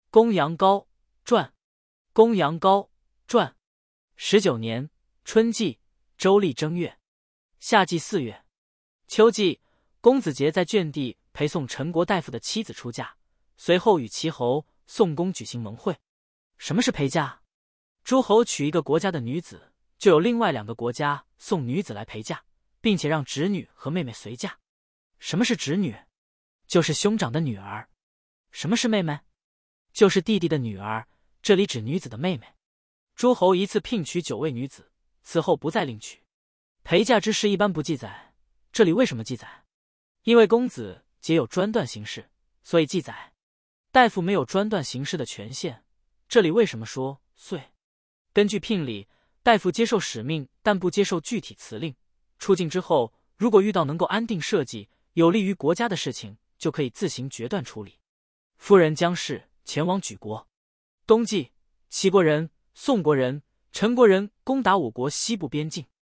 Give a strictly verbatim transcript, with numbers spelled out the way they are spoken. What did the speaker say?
公羊羔传，公羊羔传。十九年春季，周历正月，夏季四月，秋季，公子杰在卷地陪送陈国大夫的妻子出嫁，随后与齐侯、宋公举行盟会。什么是陪嫁？诸侯娶一个国家的女子，就有另外两个国家送女子来陪嫁，并且让侄女和妹妹随嫁。什么是侄女？就是兄长的女儿。什么是妹妹？就是弟弟的女儿，这里指女子的妹妹。诸侯一次聘娶九位女子，此后不再另娶。陪嫁之事一般不记载，这里为什么记载？因为公子杰有专断行事，所以记载。大夫没有专断行事的权限，这里为什么说遂？根据聘礼，大夫接受使命，但不接受具体辞令。出境之后，如果遇到能够安定社稷、有利于国家的事情，就可以自行决断处理。夫人将氏前往举国。冬季，齐国人、宋国人、陈国人攻打我国西部边境。